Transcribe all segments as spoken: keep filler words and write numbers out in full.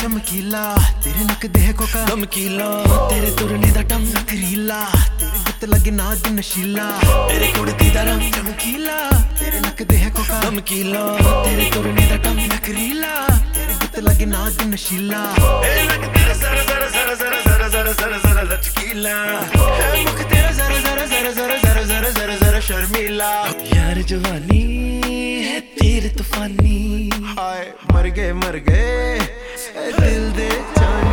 चमकीला तेरे नक देह को का धमकीला तेरे तुरने दा टम नखरीला तेरे गुत लगे ना दी नशीला तेरे कुड़ती दा रंग चमकीला तेरे नक देह को का धमकीला तेरे तुरने दा टम नखरीला तेरे गुत लगे ना दी नशीला ए लग तेरा जरा जरा जरा जरा जरा जरा जरा जरा लचकीला है मुख तेरा जरा जरा जरा जरा जरा जरा जरा जरा शर्मीला यार जवानी है तेरे तूफानी हाय मर गए मर गए दिल दे जानी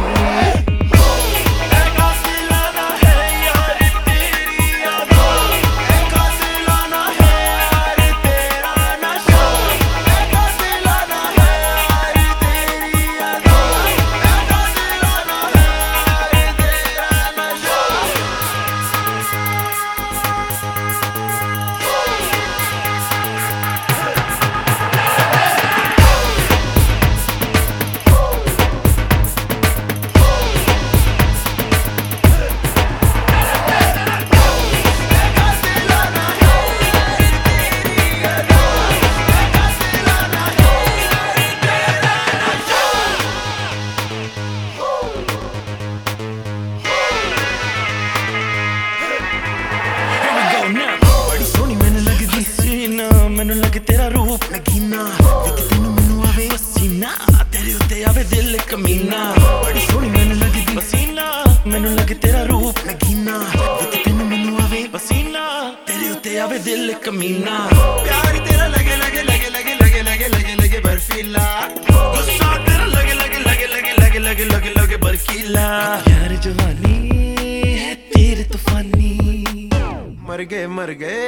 मैनू लगे तेरा रूप नगीना विक तेनू मैनू आवे पसीना तेरे उत्ते आवे दिल कमीना बड़ी सोहनी मैनू लगदी पसीना मैनू लगे तेरा रूप नगीना विक तेनू मैनू आवे पसीना तेरे उत्ते आवे दिल कमीना प्यार तेरा लगे लगे लगे लगे लगे लगे लगे लगे बर्फीला गुस्सा तेरा लगे लगे लगे लगे लगे लगे लगे लगे बर्फीला यार जवानी है तेरे तूफानी मर गए मर गए